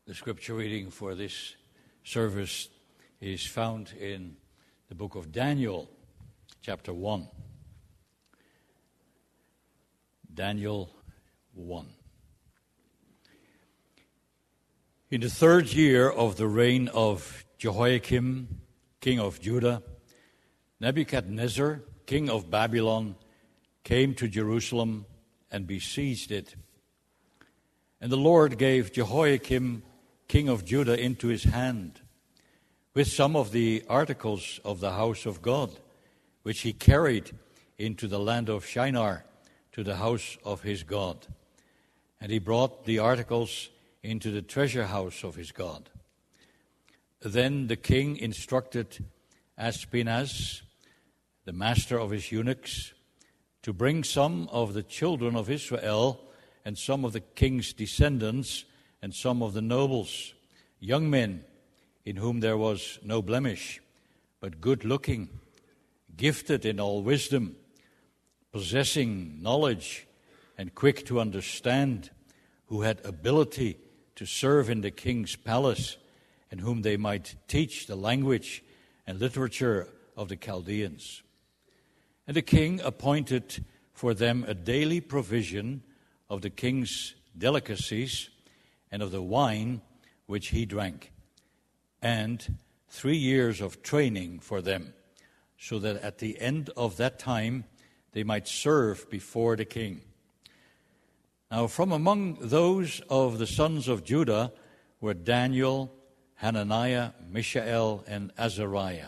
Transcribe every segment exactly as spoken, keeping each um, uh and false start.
The scripture reading for this service is found in the book of Daniel, chapter one. Daniel one. In the third year of the reign of Jehoiakim, king of Judah, Nebuchadnezzar, king of Babylon, came to Jerusalem and besieged it. And the Lord gave Jehoiakim, king of Judah, into his hand, with some of the articles of the house of God, which he carried into the land of Shinar, to the house of his God. And he brought the articles into the treasure house of his God. Then the king instructed Ashpenaz, the master of his eunuchs, to bring some of the children of Israel and some of the king's descendants and some of the nobles, young men in whom there was no blemish, but good-looking, gifted in all wisdom, possessing knowledge and quick to understand, who had ability to serve in the king's palace, and whom they might teach the language and literature of the Chaldeans. And the king appointed for them a daily provision of the king's delicacies and of the wine which he drank, and three years of training for them, so that at the end of that time they might serve before the king. Now from among those of the sons of Judah were Daniel, Hananiah, Mishael, and Azariah.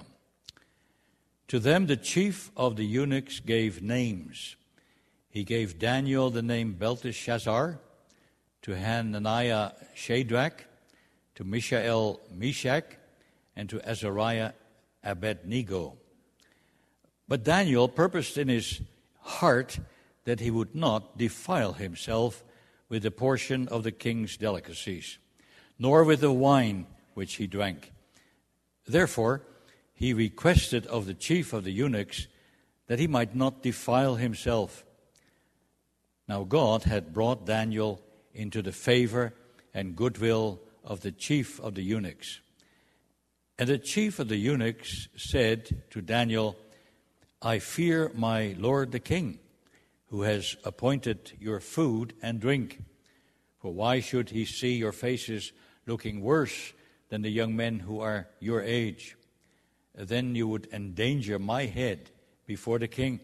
To them the chief of the eunuchs gave names. He gave Daniel the name Belteshazzar, to Hananiah Shadrach, to Mishael Meshach, and to Azariah Abednego. But Daniel purposed in his heart that he would not defile himself with a portion of the king's delicacies, nor with the wine which he drank. Therefore, he requested of the chief of the eunuchs that he might not defile himself. Now God had brought Daniel into the favor and goodwill of the chief of the eunuchs. And the chief of the eunuchs said to Daniel, I fear my lord the king, who has appointed your food and drink. For why should he see your faces looking worse than the young men who are your age? Then you would endanger my head before the king.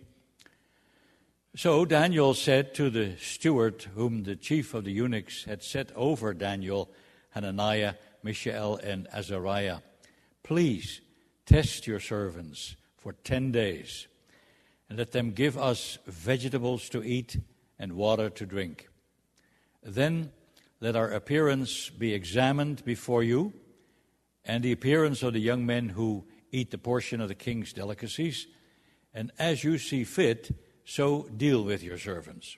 So Daniel said to the steward whom the chief of the eunuchs had set over Daniel, Hananiah, Mishael, and Azariah, please test your servants for ten days, and let them give us vegetables to eat and water to drink. Then let our appearance be examined before you, and the appearance of the young men who eat the portion of the king's delicacies, and as you see fit, so deal with your servants.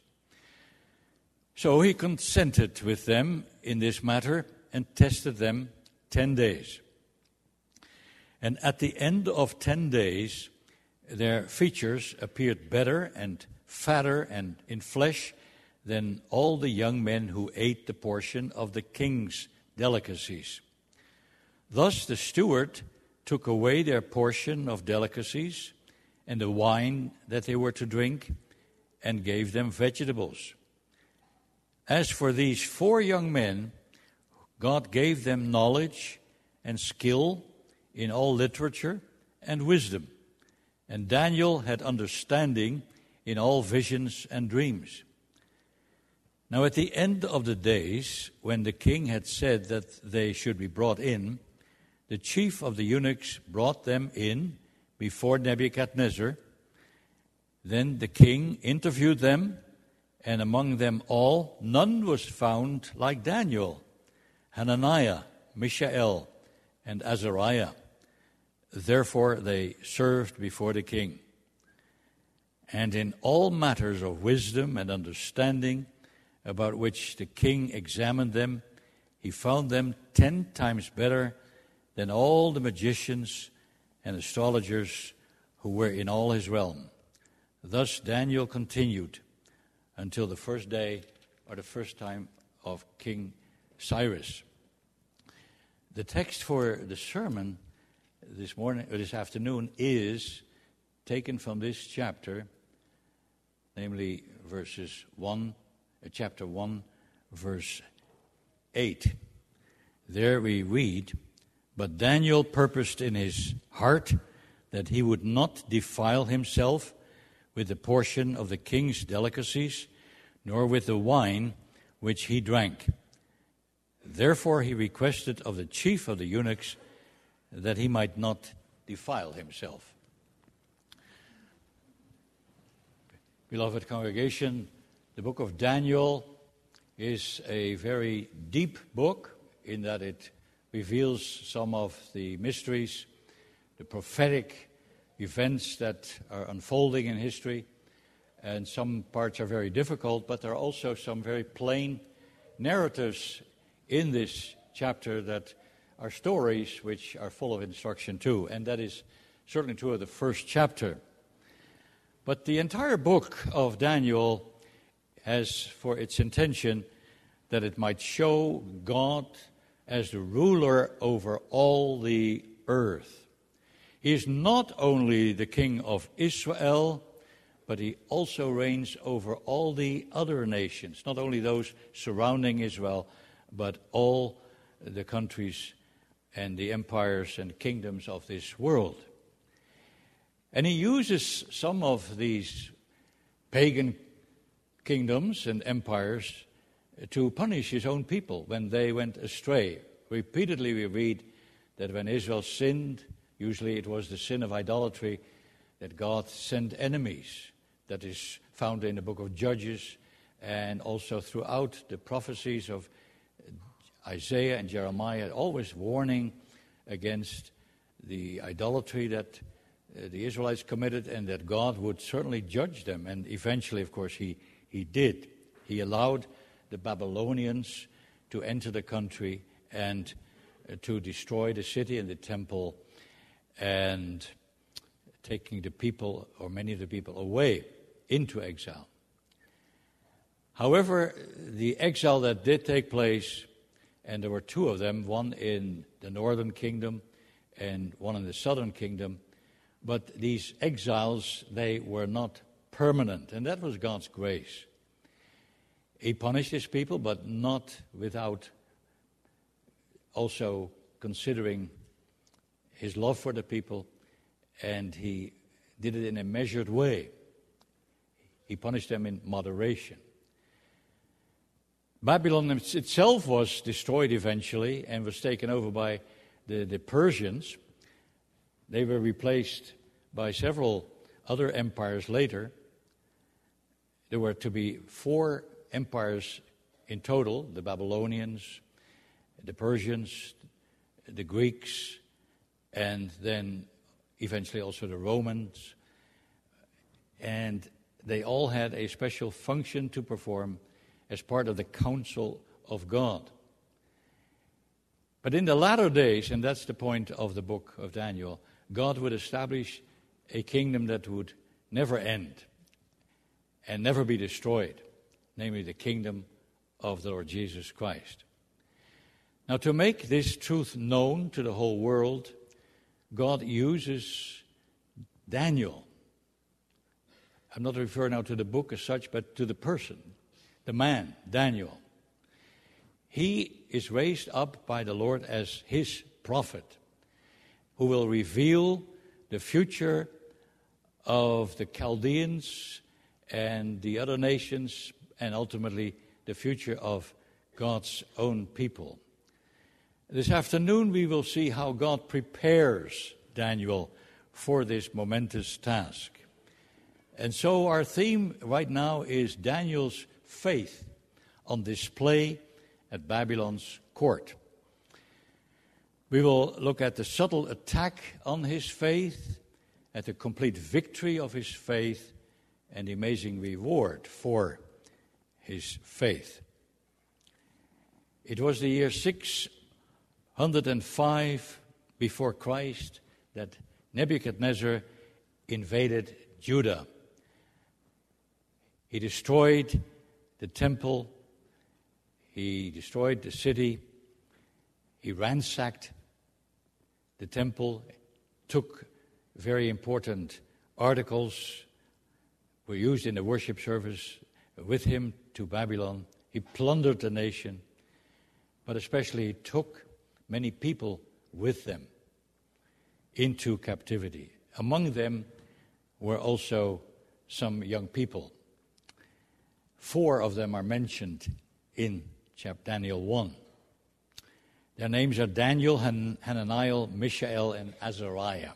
So he consented with them in this matter and tested them ten days. And at the end of ten days, their features appeared better and fatter and in flesh than all the young men who ate the portion of the king's delicacies. Thus the steward took away their portion of delicacies and the wine that they were to drink, and gave them vegetables. As for these four young men, God gave them knowledge and skill in all literature and wisdom, and Daniel had understanding in all visions and dreams. Now at the end of the days, when the king had said that they should be brought in, the chief of the eunuchs brought them in before Nebuchadnezzar. Then the king interviewed them, and among them all none was found like Daniel, Hananiah, Mishael, and Azariah. Therefore they served before the king. And in all matters of wisdom and understanding, about which the king examined them, he found them ten times better than all the magicians and astrologers who were in all his realm. Thus Daniel continued until the first day or the first time of King Cyrus. The text for the sermon this morning or this afternoon is taken from this chapter, namely verses one, uh, chapter one, verse eight. There we read, "But Daniel purposed in his heart that he would not defile himself with the portion of the king's delicacies, nor with the wine which he drank. Therefore he requested of the chief of the eunuchs that he might not defile himself." Beloved congregation, the book of Daniel is a very deep book in that it reveals some of the mysteries, the prophetic events that are unfolding in history, and some parts are very difficult, but there are also some very plain narratives in this chapter that are stories which are full of instruction too, and that is certainly true of the first chapter. But the entire book of Daniel has for its intention that it might show God as the ruler over all the earth. He is not only the king of Israel, but he also reigns over all the other nations, not only those surrounding Israel, but all the countries and the empires and kingdoms of this world. And he uses some of these pagan kingdoms and empires to punish his own people when they went astray. Repeatedly we read that when Israel sinned, usually it was the sin of idolatry, that God sent enemies. That is found in the book of Judges and also throughout the prophecies of Isaiah and Jeremiah, always warning against the idolatry that uh, the Israelites committed and that God would certainly judge them. And eventually, of course, he, he did. He allowed the Babylonians to enter the country and uh, to destroy the city and the temple and taking the people, or many of the people, away into exile. However, the exile that did take place, and there were two of them, one in the northern kingdom and one in the southern kingdom, but these exiles, they were not permanent, and that was God's grace. He punished his people, but not without also considering his love for the people, and he did it in a measured way. He punished them in moderation. Babylon itself was destroyed eventually and was taken over by the, the Persians. They were replaced by several other empires later. There were to be four empires in total: the Babylonians, the Persians, the Greeks, and then eventually also the Romans. And they all had a special function to perform as part of the counsel of God. But in the latter days, and that's the point of the book of Daniel, God would establish a kingdom that would never end and never be destroyed, namely the kingdom of the Lord Jesus Christ. Now, to make this truth known to the whole world, God uses Daniel. I'm not referring now to the book as such, but to the person, the man, Daniel. He is raised up by the Lord as his prophet, who will reveal the future of the Chaldeans and the other nations, and ultimately the future of God's own people. This afternoon we will see how God prepares Daniel for this momentous task. And so our theme right now is Daniel's faith on display at Babylon's court. We will look at the subtle attack on his faith, at the complete victory of his faith, and the amazing reward for his faith. It was the year six hundred five before Christ that Nebuchadnezzar invaded Judah. He destroyed the temple. He destroyed the city. He ransacked the temple, took very important articles were used in the worship service with him to Babylon. He plundered the nation, but especially he took many people with them into captivity. Among them were also some young people. Four of them are mentioned in chapter Daniel one. Their names are Daniel, Han- Hananiah, Mishael, and Azariah.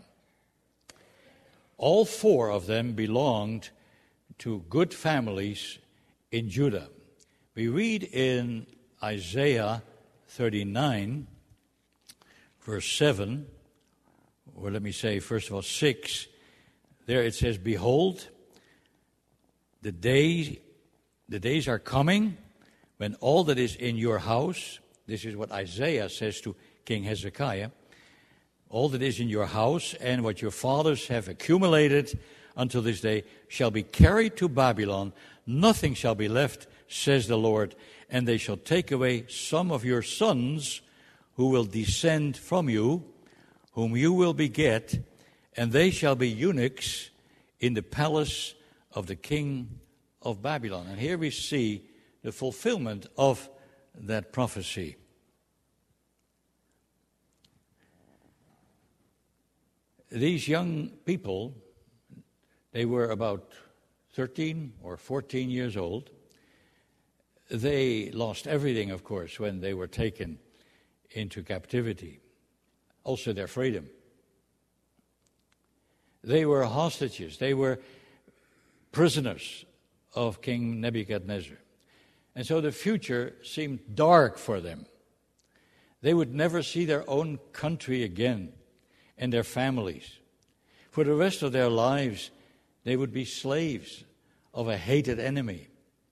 All four of them belonged to good families in Judah. We read in Isaiah thirty-nine, verse seven, or let me say, first of all, six. There it says, "Behold, the day, the days are coming when all that is in your house," this is what Isaiah says to King Hezekiah, "all that is in your house and what your fathers have accumulated until this day shall be carried to Babylon. Nothing shall be left, says the Lord, and they shall take away some of your sons who will descend from you, whom you will beget, and they shall be eunuchs in the palace of the king of Babylon." And here we see the fulfillment of that prophecy. These young people, they were about thirteen or fourteen years old. They lost everything, of course, when they were taken into captivity. Also their freedom. They were hostages. They were prisoners of King Nebuchadnezzar. And so the future seemed dark for them. They would never see their own country again and their families. For the rest of their lives, they would be slaves of a hated enemy.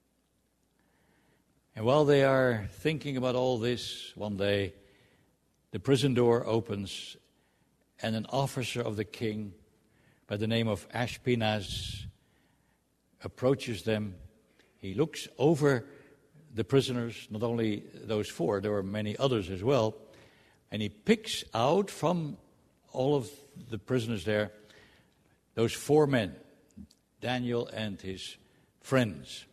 And while they are thinking about all this, one day, the prison door opens and an officer of the king by the name of Ashpenaz approaches them. He looks over the prisoners, not only those four, there were many others as well, and he picks out from all of the prisoners there those four men, Daniel and his friends.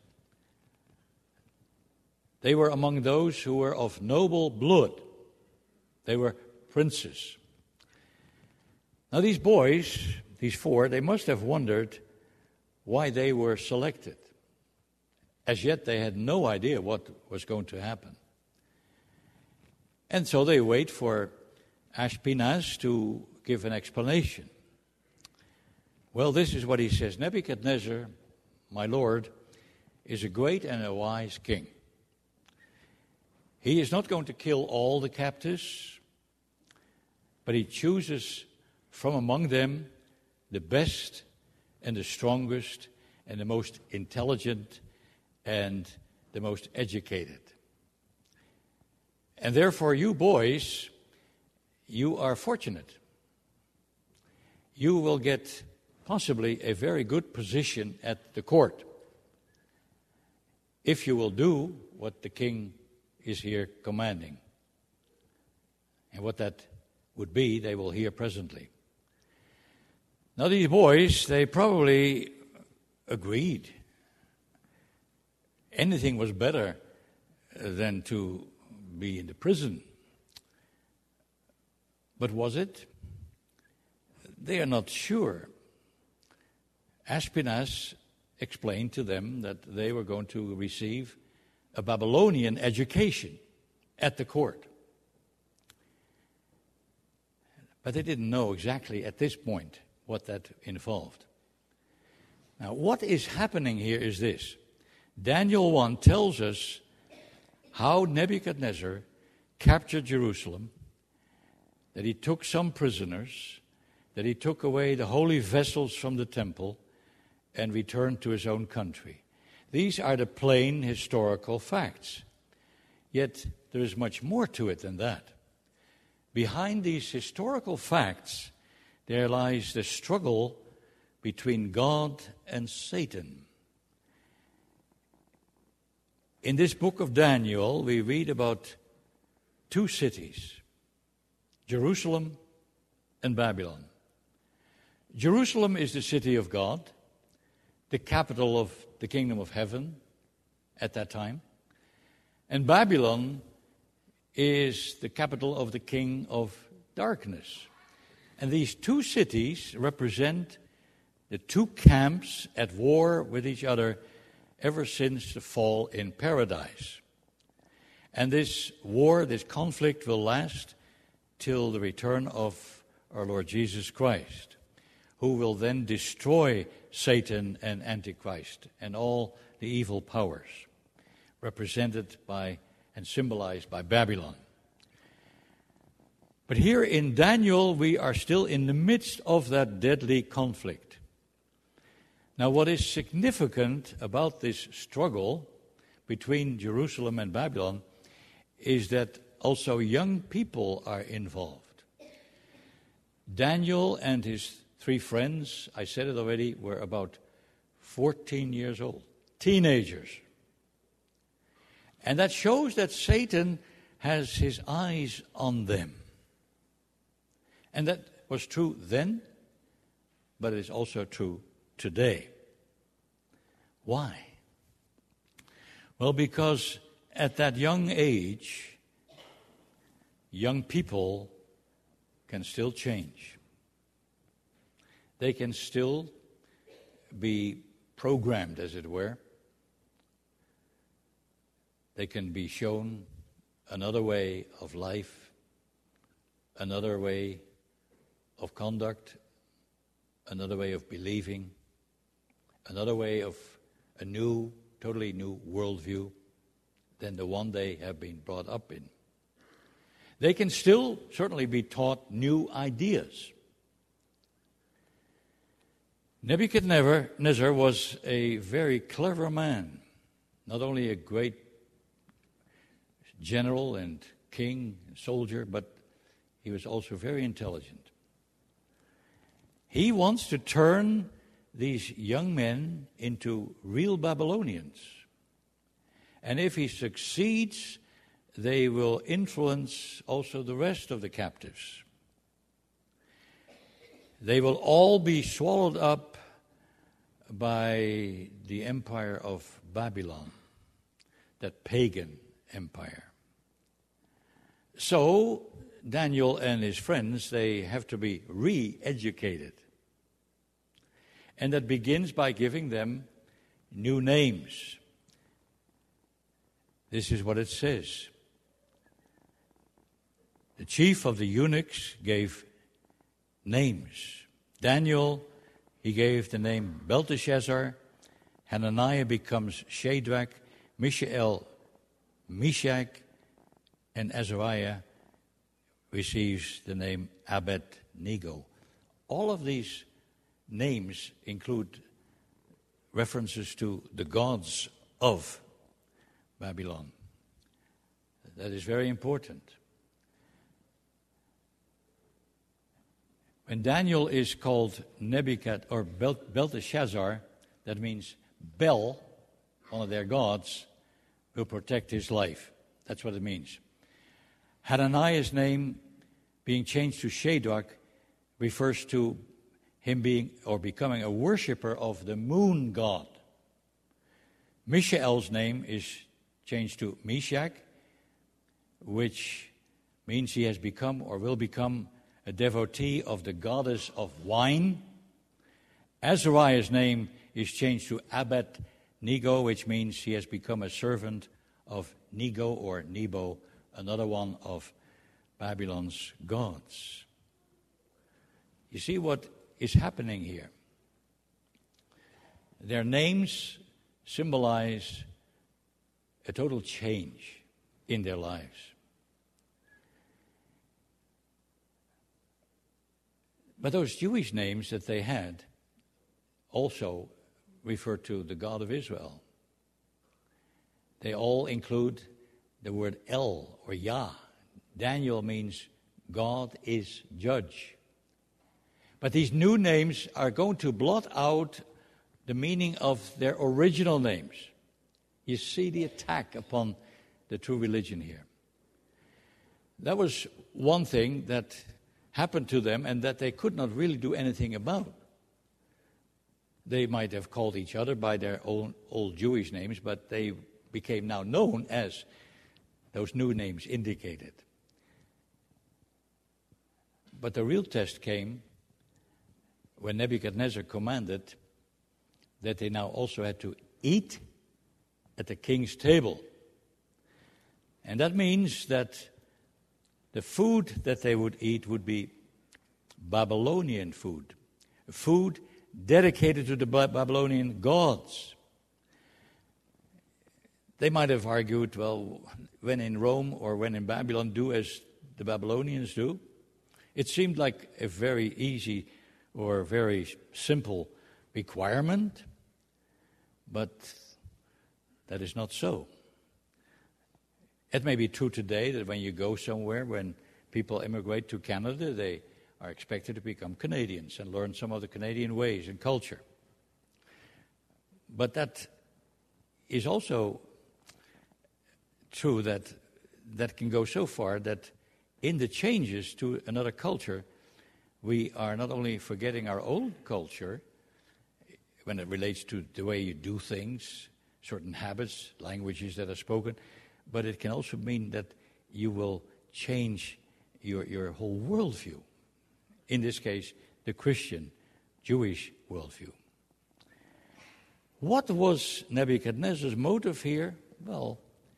They were among those who were of noble blood. They were princes. Now these boys, these four, they must have wondered why they were selected. As yet they had no idea what was going to happen. And so they wait for Ashpenaz to give an explanation. Well, this is what he says: "Nebuchadnezzar, my lord, is a great and a wise king. He is not going to kill all the captives, but he chooses from among them the best and the strongest and the most intelligent and the most educated. And therefore, you boys, you are fortunate. You will get possibly a very good position at the court if you will do what the king is here commanding. And what that would be, they will hear presently." Now these boys, they probably agreed. Anything was better than to be in the prison. But was it? They are not sure. Ashpenaz explained to them that they were going to receive a Babylonian education at the court. But they didn't know exactly at this point what that involved. Now, what is happening here is this. Daniel one tells us how Nebuchadnezzar captured Jerusalem, that he took some prisoners, that he took away the holy vessels from the temple, and returned to his own country. These are the plain historical facts. Yet there is much more to it than that. Behind these historical facts, there lies the struggle between God and Satan. In this book of Daniel, we read about two cities, Jerusalem and Babylon. Jerusalem is the city of God, the capital of the kingdom of heaven at that time. And Babylon is the capital of the king of darkness. And these two cities represent the two camps at war with each other ever since the fall in paradise. And this war, this conflict will last till the return of our Lord Jesus Christ, who will then destroy Satan and Antichrist and all the evil powers represented by and symbolized by Babylon. But here in Daniel, we are still in the midst of that deadly conflict. Now, what is significant about this struggle between Jerusalem and Babylon is that also young people are involved. Daniel and his three friends, I said it already, were about fourteen years old, teenagers. And that shows that Satan has his eyes on them. And that was true then, but it is also true today. Why? Well, because at that young age, young people can still change. They can still be programmed, as it were. They can be shown another way of life, another way of conduct, another way of believing, another way of a new, totally new worldview than the one they have been brought up in. They can still certainly be taught new ideas. Nebuchadnezzar was a very clever man, not only a great general and king and soldier, but he was also very intelligent. He wants to turn these young men into real Babylonians. And if he succeeds, they will influence also the rest of the captives. They will all be swallowed up by the empire of Babylon, that pagan empire. So, Daniel and his friends, they have to be re-educated. And that begins by giving them new names. This is what it says. The chief of the eunuchs gave names. Daniel, he gave the name Belteshazzar. Hananiah becomes Shadrach. Mishael, Meshach. And Azariah receives the name Abednego. All of these names include references to the gods of Babylon. That is very important. When Daniel is called Nebuchadnezzar or Belteshazzar, that means Bel, one of their gods, will protect his life. That's what it means. Hananiah's name being changed to Shadrach refers to him being or becoming a worshiper of the moon god. Mishael's name is changed to Meshach, which means he has become or will become a devotee of the goddess of wine. Azariah's name is changed to Abednego, which means he has become a servant of Nego or Nebo, another one of Babylon's gods. You see what is happening here? Their names symbolize a total change in their lives. But those Jewish names that they had also refer to the God of Israel. They all include the word El or Yah. Daniel means God is judge. But these new names are going to blot out the meaning of their original names. You see the attack upon the true religion here. That was one thing that happened to them and that they could not really do anything about. They might have called each other by their own old Jewish names, but they became now known as those new names indicated. But the real test came when Nebuchadnezzar commanded that they now also had to eat at the king's table. And that means that the food that they would eat would be Babylonian food, food dedicated to the Babylonian gods. They might have argued, well, when in Rome or when in Babylon, do as the Babylonians do. It seemed like a very easy or very simple requirement, but that is not so. It may be true today that when you go somewhere, when people immigrate to Canada, they are expected to become Canadians and learn some of the Canadian ways and culture. But that is also true that that can go so far that in the changes to another culture, we are not only forgetting our old culture when it relates to the way you do things, certain habits, languages that are spoken, but it can also mean that you will change your, your whole worldview. In this case, the Christian, Jewish worldview. What was Nebuchadnezzar's motive here? Well,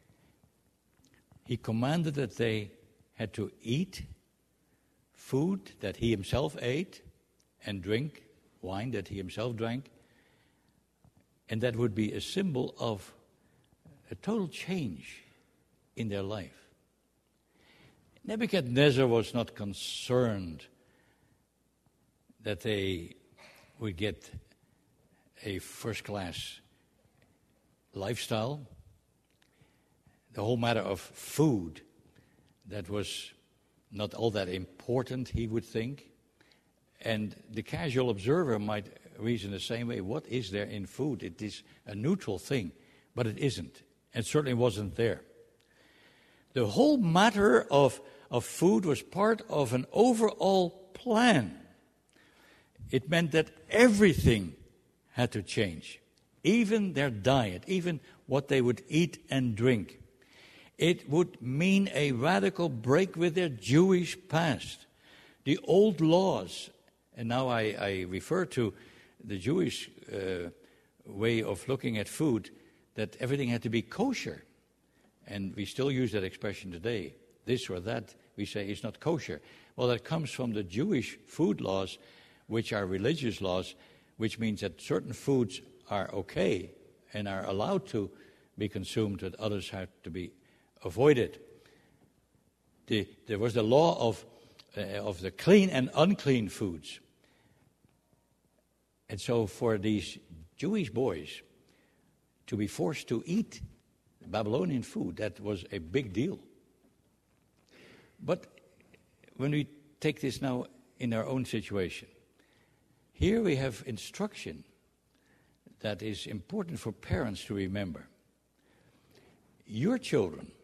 he commanded that they had to eat food that he himself ate and drink wine that he himself drank, and that would be a symbol of a total change in their life. Nebuchadnezzar was not concerned that they would get a first-class lifestyle. The whole matter of food, that was not all that important, he would think. And the casual observer might reason the same way. What is there in food? It is a neutral thing, but it isn't. It certainly wasn't there. The whole matter of, of food was part of an overall plan. It meant that everything had to change, even their diet, even what they would eat and drink. It would mean a radical break with their Jewish past, the old laws. And now I, I refer to the Jewish uh, way of looking at food, that everything had to be kosher. And we still use that expression today. This or that, we say, is not kosher. Well, that comes from the Jewish food laws, which are religious laws, which means that certain foods are okay and are allowed to be consumed, that others have to be avoided. The, there was the law of, uh, of the clean and unclean foods. And so for these Jewish boys to be forced to eat Babylonian food, that was a big deal. But when we take this now in our own situation, here we have instruction that is important for parents to remember. Your children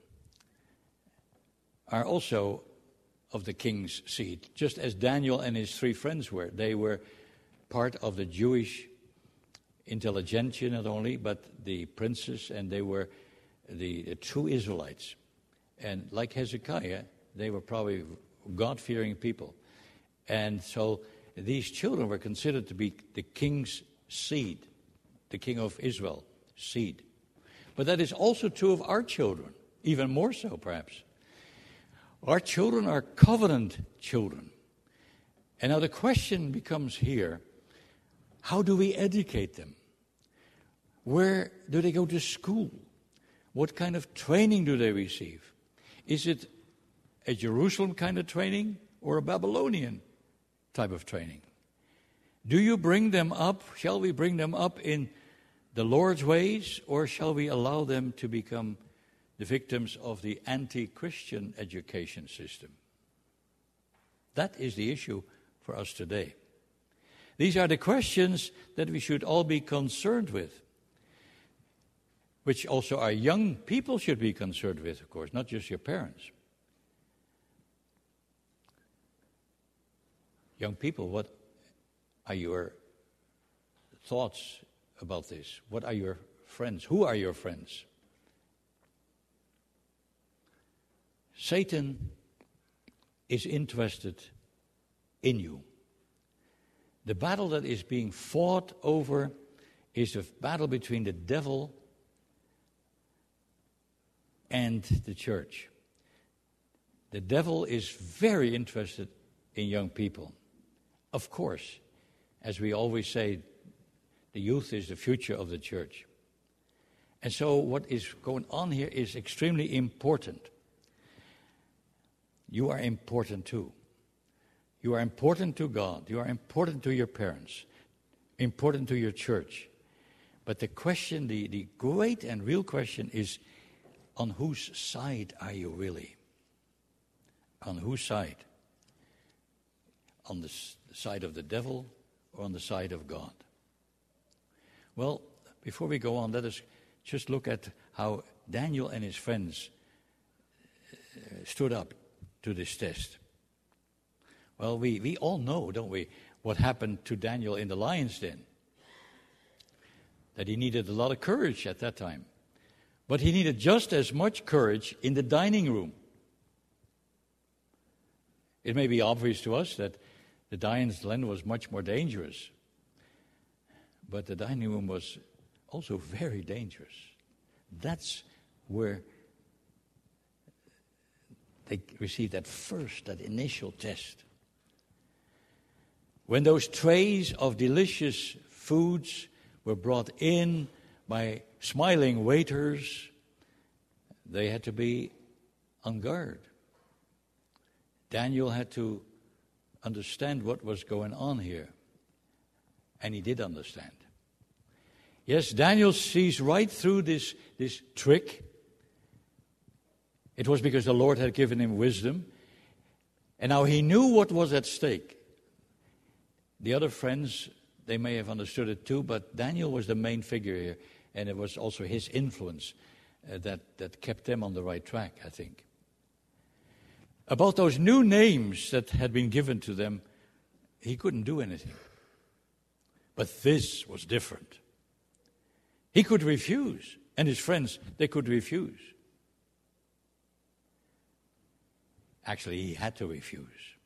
are also of the king's seed, just as Daniel and his three friends were. They were part of the Jewish intelligentsia, not only, but the princes, and they were the, the true Israelites. And like Hezekiah, they were probably God-fearing people. And so these children were considered to be the king's seed, the king of Israel seed. But that is also true of our children, even more so perhaps. Our children are covenant children. And now the question becomes here, how do we educate them? Where do they go to school? What kind of training do they receive? Is it a Jerusalem kind of training or a Babylonian type of training? Do you bring them up? Shall we bring them up in the Lord's ways, or shall we allow them to become the victims of the anti-Christian education system? That is the issue for us today. These are the questions that we should all be concerned with, which also our young people should be concerned with, of course, not just your parents. Young people, what are your thoughts about this? What are your friends? Who are your friends? Satan is interested in you. The battle that is being fought over is a battle between the devil and the church. The devil is very interested in young people. Of course, as we always say, the youth is the future of the church. And so what is going on here is extremely important. You are important too. You are important to God. You are important to your parents. Important to your church. But the question, the, the great and real question is, on whose side are you really? On whose side? On the side of the devil or on the side of God? Well, before we go on, let us just look at how Daniel and his friends stood up to this test. Well, we, we all know, don't we, what happened to Daniel in the lion's den. That he needed a lot of courage at that time. But he needed just as much courage in the dining room. It may be obvious to us that the lion's den was much more dangerous. But the dining room was also very dangerous. That's where they received that first, that initial test. When those trays of delicious foods were brought in by smiling waiters, they had to be on guard. Daniel had to understand what was going on here. And he did understand. Yes, Daniel sees right through this, this trick. It was because the Lord had given him wisdom. And now he knew what was at stake. The other friends, they may have understood it too, but Daniel was the main figure here. And it was also his influence uh, that, that kept them on the right track, I think. About those new names that had been given to them, he couldn't do anything. But this was different. He could refuse, and his friends, they could refuse. Actually, he had to refuse.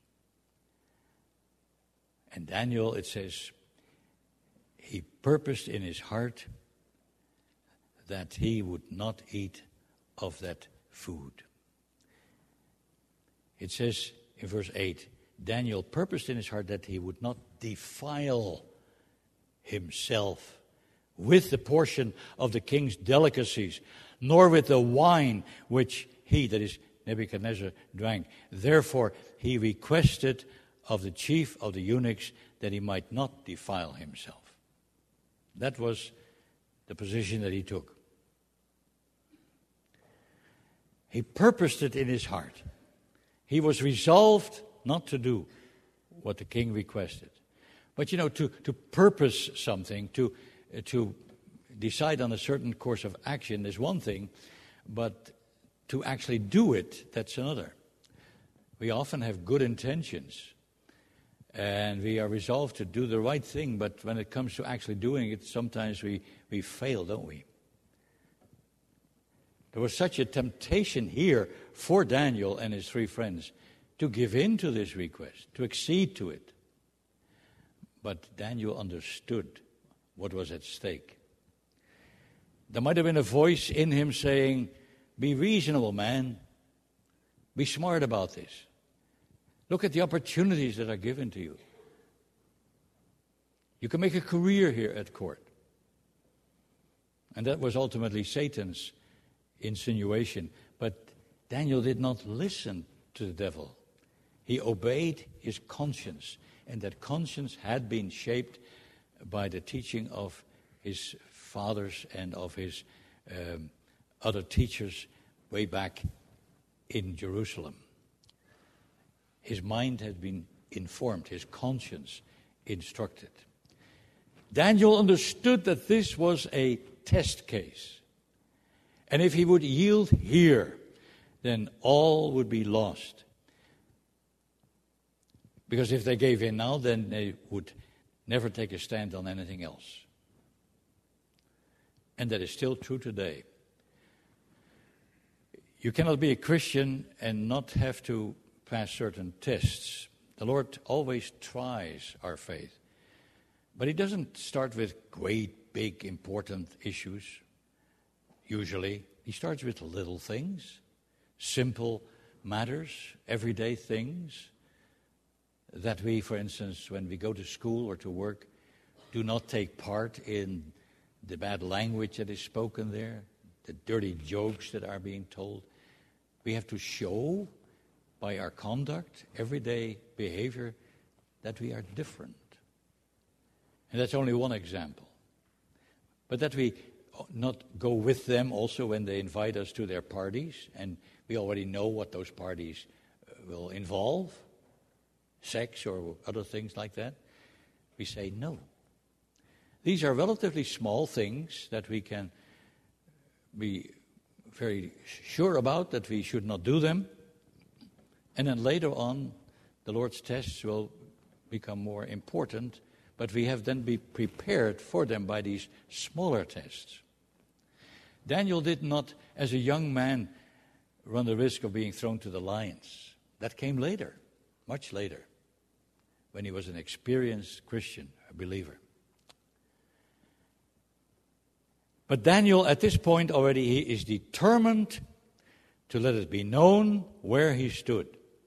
And Daniel, it says, he purposed in his heart that he would not eat of that food. It says in verse eight, Daniel purposed in his heart that he would not defile himself with the portion of the king's delicacies, nor with the wine which he, that is Nebuchadnezzar, drank. Therefore he requested of the chief of the eunuchs that he might not defile himself. That was the position that he took. He purposed it in his heart. He was resolved not to do what the king requested. But you know, to, to purpose something, to, to decide on a certain course of action is one thing, but to actually do it, that's another. We often have good intentions, and we are resolved to do the right thing, but when it comes to actually doing it, sometimes we, we fail, don't we? There was such a temptation here for Daniel and his three friends to give in to this request, to accede to it. But Daniel understood what was at stake. There might have been a voice in him saying, be reasonable, man. Be smart about this. Look at the opportunities that are given to you. You can make a career here at court. And that was ultimately Satan's insinuation. But Daniel did not listen to the devil. He obeyed his conscience. And that conscience had been shaped by the teaching of his fathers and of his um, other teachers way back in Jerusalem. His mind had been informed, his conscience instructed. Daniel understood that this was a test case. And if he would yield here, then all would be lost. Because if they gave in now, then they would never take a stand on anything else. And that is still true today. You cannot be a Christian and not have to pass certain tests. The Lord always tries our faith. But He doesn't start with great, big, important issues, usually. He starts with little things, simple matters, everyday things that we, for instance, when we go to school or to work, do not take part in the bad language that is spoken there, the dirty jokes that are being told. We have to show by our conduct, everyday behavior, that we are different. And that's only one example. But that we not go with them also when they invite us to their parties, and we already know what those parties will involve, sex or other things like that. We say no. These are relatively small things that we can be very sure about, that we should not do them. And then later on, the Lord's tests will become more important, but we have then be prepared for them by these smaller tests. Daniel did not, as a young man, run the risk of being thrown to the lions. That came later, much later, when he was an experienced Christian, a believer. But Daniel, at this point already, he is determined to let it be known where he stood.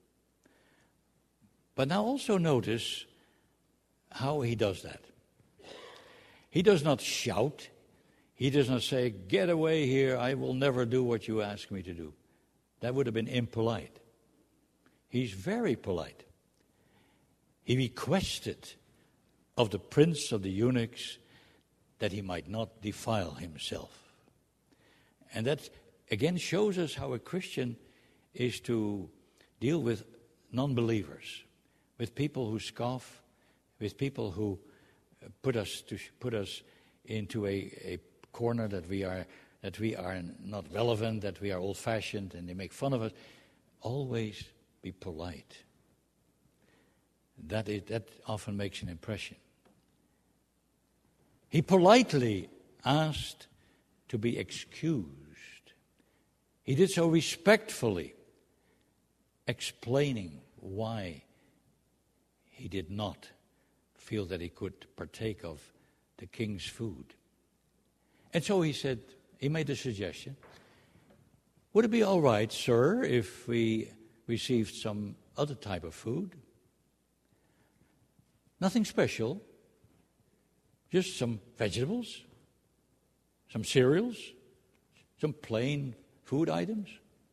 But now also notice how he does that. He does not shout. He does not say, "Get away here, I will never do what you ask me to do." That would have been impolite. He's very polite. He requested of the prince of the eunuchs that he might not defile himself. And that again shows us how a Christian is to deal with non-believers, with people who scoff, with people who put us to put us into a, a corner that we are that we are not relevant, that we are old-fashioned, and they make fun of us. Always be polite. That is, that often makes an impression. He politely asked to be excused. He did so respectfully, explaining why he did not feel that he could partake of the king's food. And so he said, he made a suggestion. Would it be all right, sir, if we received some other type of food? Nothing special, just some vegetables, some cereals, some plain food items.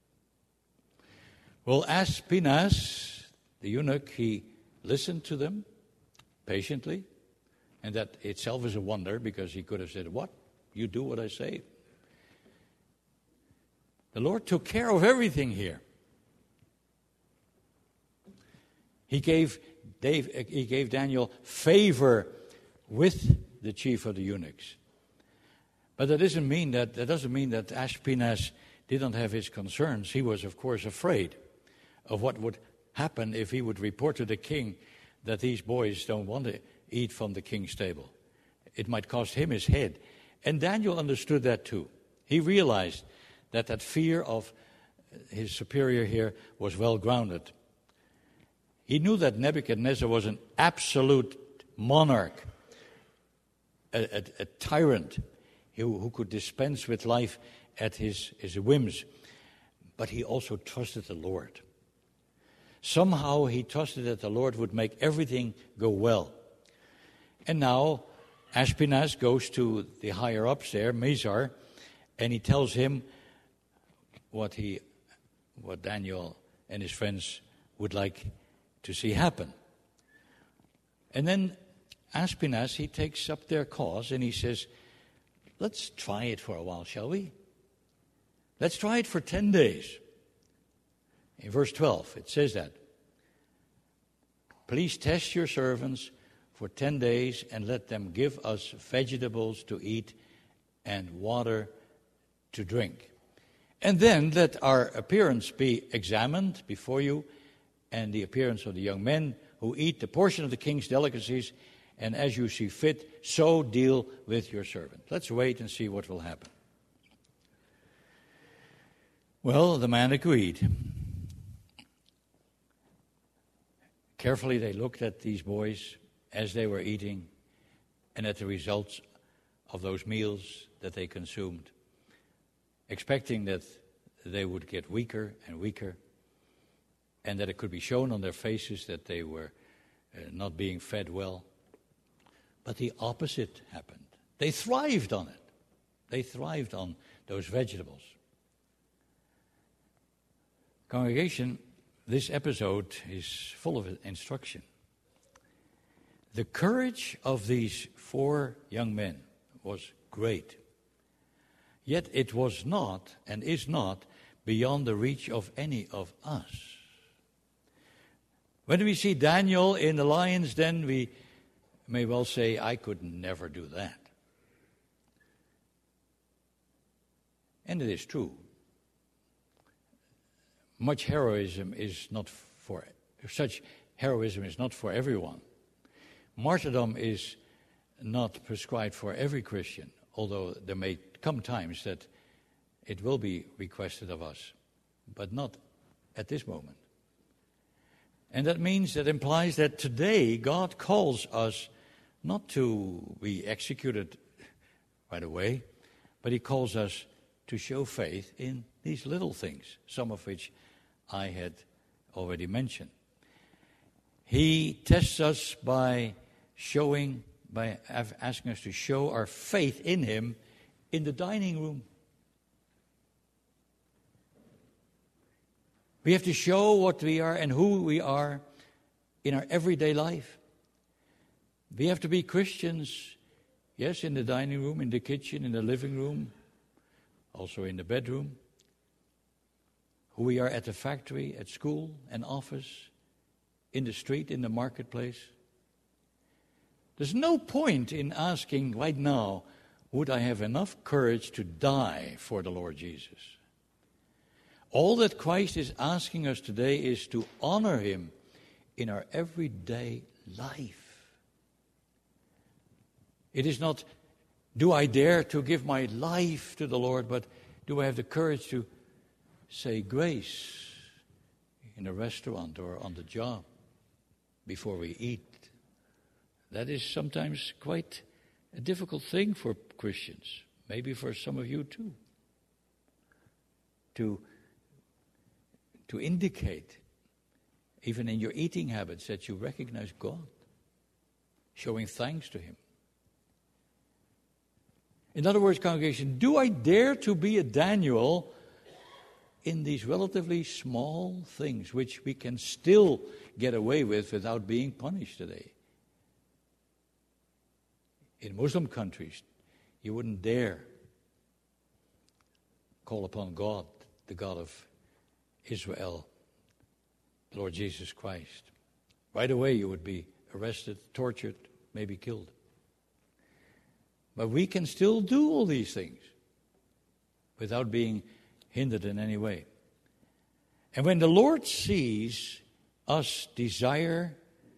Well, Ashpenaz, the eunuch, he listened to them patiently, and that itself is a wonder, because he could have said, "What? You do what I say." The Lord took care of everything here. He gave Dave, he gave Daniel favor with the chief of the eunuchs. But that doesn't mean that that doesn't mean that Ashpenaz didn't have his concerns. He was, of course, afraid of what would happen if he would report to the king that these boys don't want to eat from the king's table. It might cost him his head. And Daniel understood that too. He realized that that fear of his superior here was well grounded. He knew that Nebuchadnezzar was an absolute monarch, a, a, a tyrant who, who could dispense with life at his, his whims. But he also trusted the Lord. Somehow he trusted that the Lord would make everything go well. And now Ashpenaz goes to the higher-ups there, Mizar, and he tells him what he, what Daniel and his friends would like to see happen. And then Ashpenaz, he takes up their cause and he says, "Let's try it for a while, shall we? Let's try it for ten days. In verse twelve, it says that. "Please test your servants for ten days and let them give us vegetables to eat and water to drink. And then let our appearance be examined before you and the appearance of the young men who eat the portion of the king's delicacies, and as you see fit, so deal with your servant. Let's wait and see what will happen. Well, the man agreed. Carefully they looked at these boys as they were eating and at the results of those meals that they consumed, expecting that they would get weaker and weaker and that it could be shown on their faces that they were uh, not being fed well. But the opposite happened. They thrived on it. They thrived on those vegetables. Congregation, this episode is full of instruction. The courage of these four young men was great. Yet it was not and is not beyond the reach of any of us. When we see Daniel in the lion's den, we may well say, I could never do that. And it is true. Much heroism is not for, such heroism is not for everyone. Martyrdom is not prescribed for every Christian, although there may come times that it will be requested of us, but not at this moment. And that means, that implies that today God calls us not to be executed right away, but He calls us to show faith in these little things, some of which I had already mentioned. He tests us by showing, by asking us to show our faith in Him in the dining room. We have to show what we are and who we are in our everyday life. We have to be Christians, yes, in the dining room, in the kitchen, in the living room, also in the bedroom. Who we are at the factory, at school and office, in the street, in the marketplace. There's no point in asking right now, would I have enough courage to die for the Lord Jesus? All that Christ is asking us today is to honor Him in our everyday life. It is not, do I dare to give my life to the Lord, but do I have the courage to say grace in a restaurant or on the job before we eat? That is sometimes quite a difficult thing for Christians, maybe for some of you too, to, to indicate, even in your eating habits, that you recognize God, showing thanks to Him. In other words, congregation, do I dare to be a Daniel in these relatively small things which we can still get away with without being punished today? In Muslim countries, you wouldn't dare call upon God, the God of Israel, the Lord Jesus Christ. Right away you would be arrested, tortured, maybe killed. But we can still do all these things without being hindered in any way. And when the Lord sees us desire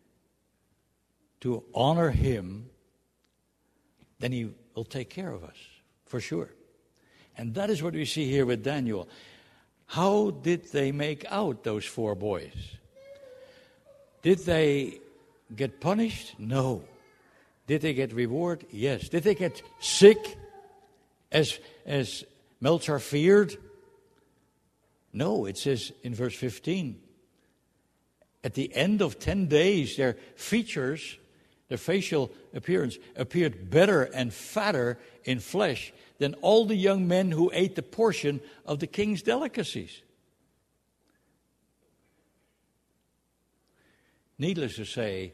to honor Him, then He will take care of us, for sure. And that is what we see here with Daniel. How did they make out, those four boys? Did they get punished? No. Did they get reward? Yes. Did they get sick, as, as Melchor feared? No, it says in verse fifteen, at the end of ten days, their features, their facial appearance, appeared better and fatter in flesh than all the young men who ate the portion of the king's delicacies. Needless to say,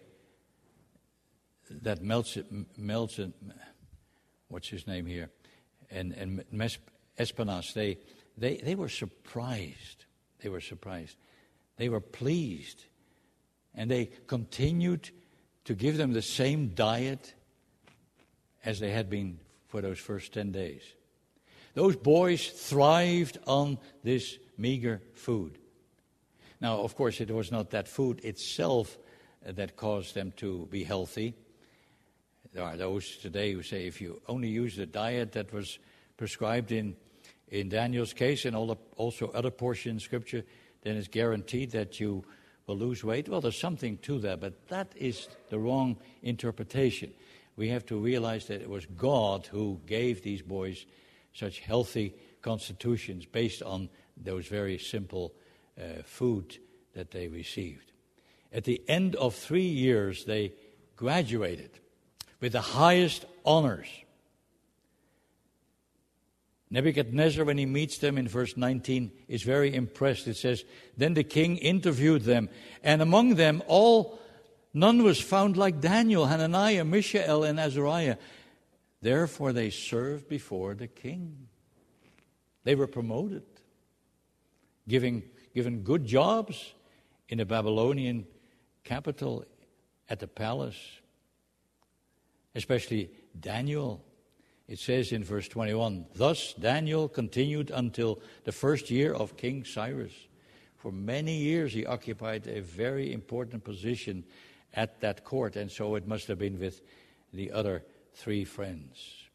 that Melchor, Melchor, what's his name here, and, and Espenas, they, they, they were surprised. They were surprised. They were pleased. And they continued to give them the same diet as they had been for those first ten days. Those boys thrived on this meager food. Now, of course, it was not that food itself that cause them to be healthy. There are those today who say if you only use the diet that was prescribed in, in Daniel's case and all the, also other portions in Scripture, then it's guaranteed that you will lose weight. Well, there's something to that, but that is the wrong interpretation. We have to realize that it was God who gave these boys such healthy constitutions based on those very simple uh, food that they received. At the end of three years, they graduated with the highest honors. Nebuchadnezzar, when he meets them in verse nineteen, is very impressed. It says, then the king interviewed them, and among them all, none was found like Daniel, Hananiah, Mishael, and Azariah. Therefore they served before the king. They were promoted, giving, given good jobs in the Babylonian capital, at the palace. Especially Daniel. It says in verse twenty-one, thus Daniel continued until the first year of King Cyrus. For many years he occupied a very important position at that court, and so it must have been with the other three friends.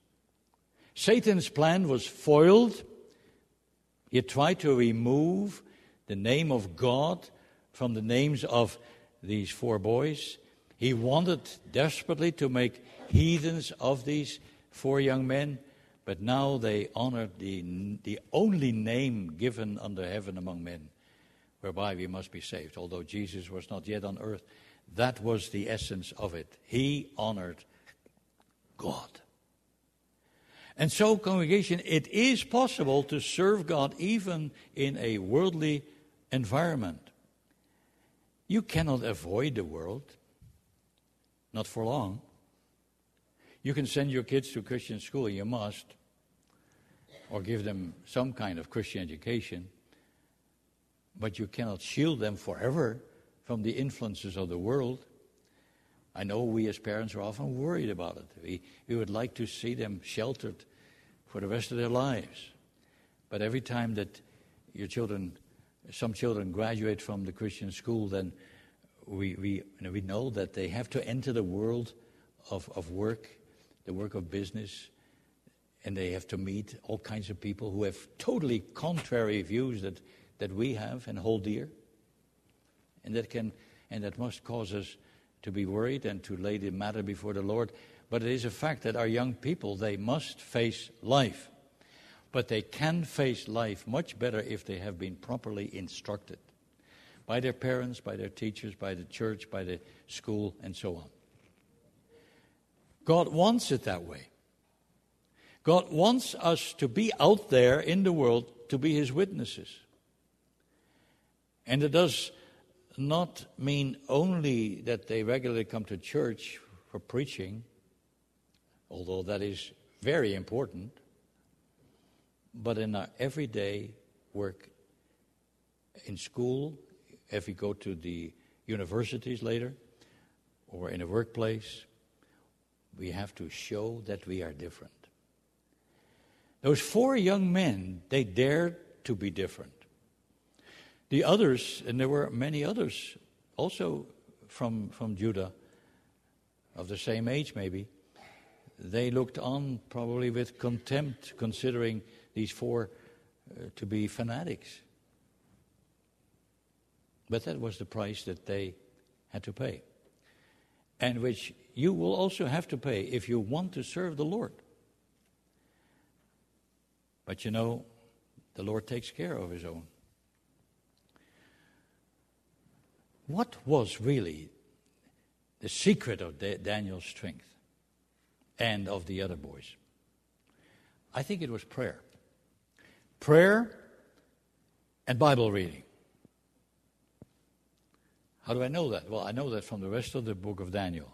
Satan's plan was foiled. He tried to remove the name of God from the names of these four boys. He wanted desperately to make heathens of these four young men, but now they honored the, the only name given under heaven among men, whereby we must be saved. Although Jesus was not yet on earth, that was the essence of it. He honored God. And so, congregation, it is possible to serve God even in a worldly environment. You cannot avoid the world, not for long. You can send your kids to Christian school, you must, or give them some kind of Christian education, but you cannot shield them forever from the influences of the world. I know we as parents are often worried about it. We, we would like to see them sheltered for the rest of their lives. But every time that your children, some children graduate from the Christian school, then we, we, you know, we know that they have to enter the world of, of work, the work of business, and they have to meet all kinds of people who have totally contrary views that, that we have and hold dear. And that can and that must cause us to be worried and to lay the matter before the Lord. But it is a fact that our young people, they must face life. But they can face life much better if they have been properly instructed by their parents, by their teachers, by the church, by the school, and so on. God wants it that way. God wants us to be out there in the world to be His witnesses. And it does not mean only that they regularly come to church for preaching, although that is very important, but in our everyday work, in school, if we go to the universities later, or in a workplace, we have to show that we are different. Those four young men, they dared to be different. The others, and there were many others also from, from Judah, of the same age maybe, they looked on probably with contempt, considering these four uh, to be fanatics. But that was the price that they had to pay, and which you will also have to pay if you want to serve the Lord. But you know, the Lord takes care of His own. What was really the secret of Daniel's strength and of the other boys? I think it was prayer. Prayer and Bible reading. How do I know that? Well, I know that from the rest of the book of Daniel.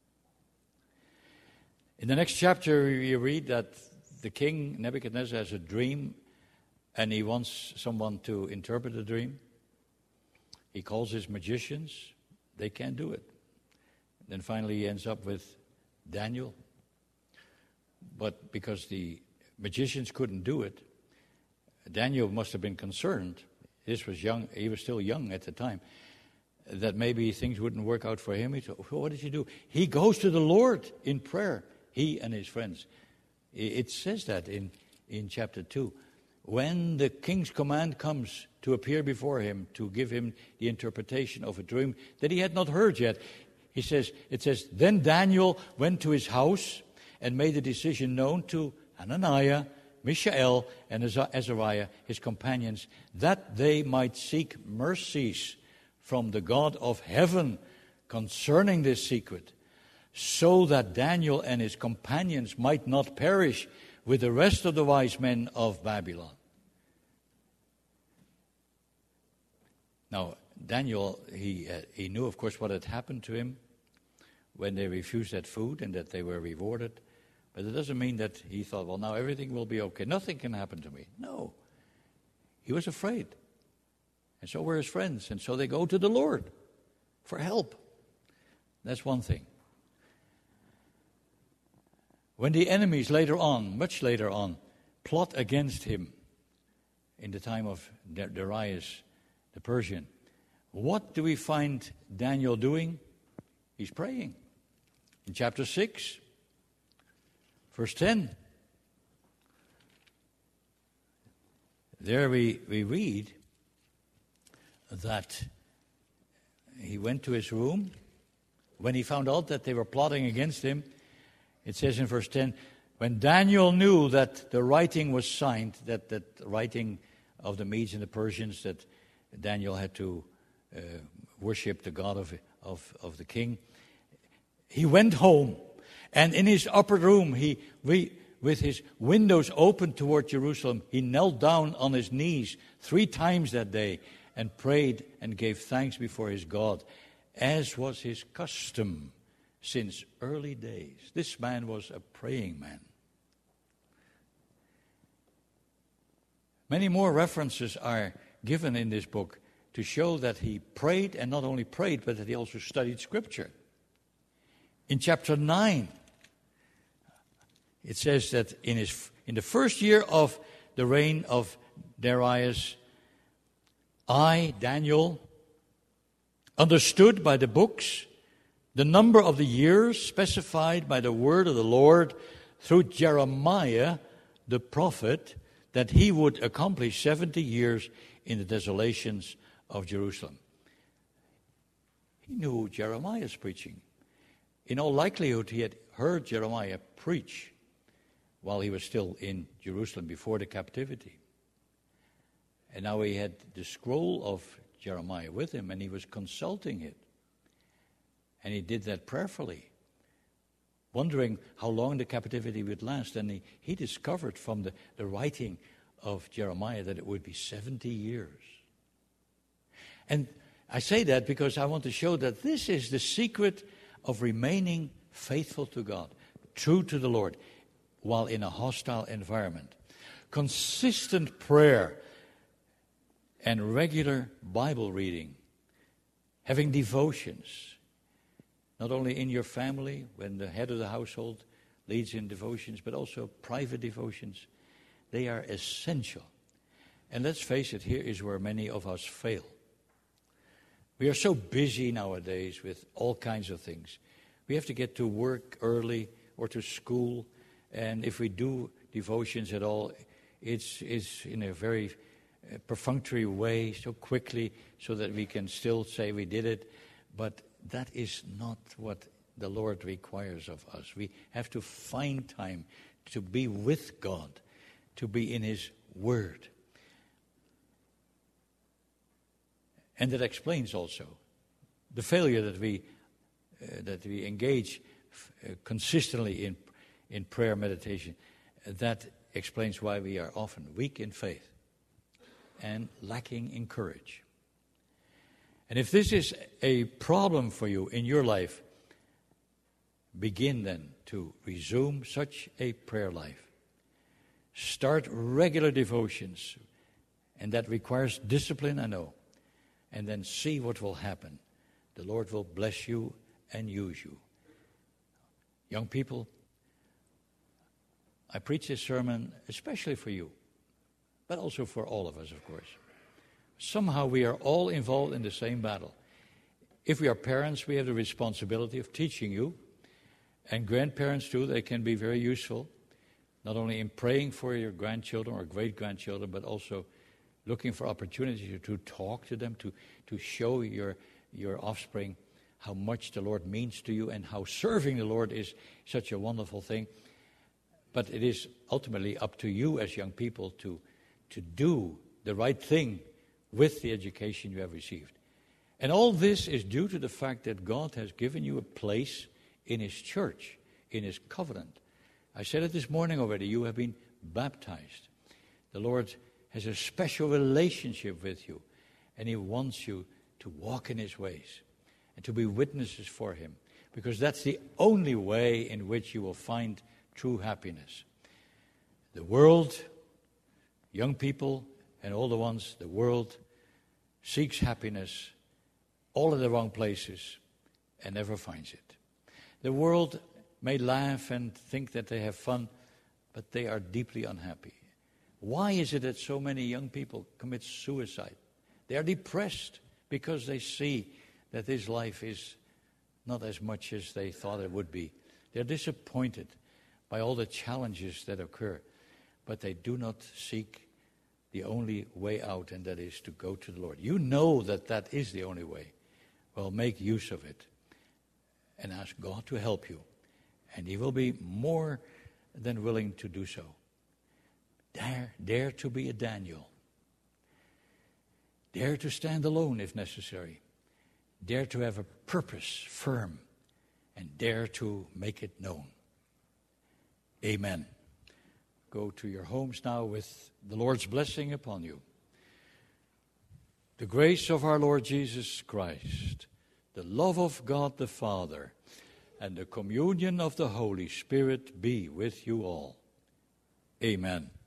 In the next chapter, you read that the king, Nebuchadnezzar, has a dream, and he wants someone to interpret the dream. He calls his magicians. They can't do it. Then finally he ends up with Daniel. But because the magicians couldn't do it, Daniel must have been concerned. This was young. He was still young at the time. that maybe things wouldn't work out for him. He thought, what did he do? He goes to the Lord in prayer, he and his friends. It says that in, in chapter two. When the king's command comes to appear before him, to give him the interpretation of a dream that he had not heard yet, he says, it says, then Daniel went to his house and made the decision known to Hananiah, Mishael, and Azariah, his companions, that they might seek mercies from the God of heaven concerning this secret, so that Daniel and his companions might not perish with the rest of the wise men of Babylon. Now, Daniel, he uh, he knew, of course, what had happened to him when they refused that food and that they were rewarded. But it doesn't mean that he thought, well, now everything will be okay. Nothing can happen to me. No. He was afraid. And so were his friends. And so they go to the Lord for help. That's one thing. When the enemies later on, much later on, plot against him in the time of Darius the Persian, what do we find Daniel doing? He's praying. In chapter six, verse ten, there we, we read that he went to his room. When he found out that they were plotting against him, it says in verse ten, when Daniel knew that the writing was signed, that that writing of the Medes and the Persians, that Daniel had to uh, worship the God of, of, of the king, he went home. And in his upper room, he, we, with his windows open toward Jerusalem, he knelt down on his knees three times that day and prayed and gave thanks before his God, as was his custom since early days. This man was a praying man. Many more references are given in this book to show that he prayed, and not only prayed, but that he also studied Scripture. In chapter nine, it says that in his in the first year of the reign of Darius, I, Daniel, understood by the books the number of the years specified by the word of the Lord through Jeremiah the prophet, that he would accomplish seventy years in the desolations of Jerusalem. He knew Jeremiah's preaching. In all likelihood, he had heard Jeremiah preach while he was still in Jerusalem before the captivity. And now he had the scroll of Jeremiah with him, and he was consulting it. And he did that prayerfully, wondering how long the captivity would last. And he, he discovered from the, the writing of Jeremiah that it would be seventy years. And I say that because I want to show that this is the secret of remaining faithful to God, true to the Lord, while in a hostile environment. Consistent prayer and regular Bible reading, having devotions, not only in your family, when the head of the household leads in devotions, but also private devotions. They are essential. And let's face it, here is where many of us fail. We are so busy nowadays with all kinds of things. We have to get to work early or to school, and if we do devotions at all, it's, it's in a very uh, perfunctory way, so quickly, so that we can still say we did it. But that is not what the Lord requires of us. We have to find time to be with God, to be in His Word. And that explains also the failure that we uh, that we engage uh, consistently in in prayer meditation. That explains why we are often weak in faith and lacking in courage. And if this is a problem for you in your life, begin then to resume such a prayer life. Start regular devotions, and that requires discipline, I know. And then see what will happen. The Lord will bless you and use you. Young people, I preach this sermon especially for you, but also for all of us, of course. Somehow we are all involved in the same battle. If we are parents, we have the responsibility of teaching you. And grandparents too, they can be very useful, not only in praying for your grandchildren or great-grandchildren, but also looking for opportunities to talk to them, to, to show your, your offspring how much the Lord means to you and how serving the Lord is such a wonderful thing. But it is ultimately up to you as young people to, to do the right thing with the education you have received. And all this is due to the fact that God has given you a place in His church, in His covenant. I said it this morning already, you have been baptized. The Lord has a special relationship with you, and He wants you to walk in His ways and to be witnesses for Him, because that's the only way in which you will find true happiness. The world, young people and older ones, the world seeks happiness all in the wrong places and never finds it. The world may laugh and think that they have fun, but they are deeply unhappy. Why is it that so many young people commit suicide? They are depressed because they see that this life is not as much as they thought it would be. They're disappointed by all the challenges that occur, but they do not seek the only way out, and that is to go to the Lord. You know that that is the only way. Well, make use of it and ask God to help you, and He will be more than willing to do so. Dare, dare to be a Daniel. Dare to stand alone if necessary. Dare to have a purpose firm, and dare to make it known. Amen. Go to your homes now with the Lord's blessing upon you. The grace of our Lord Jesus Christ, the love of God the Father, and the communion of the Holy Spirit be with you all. Amen.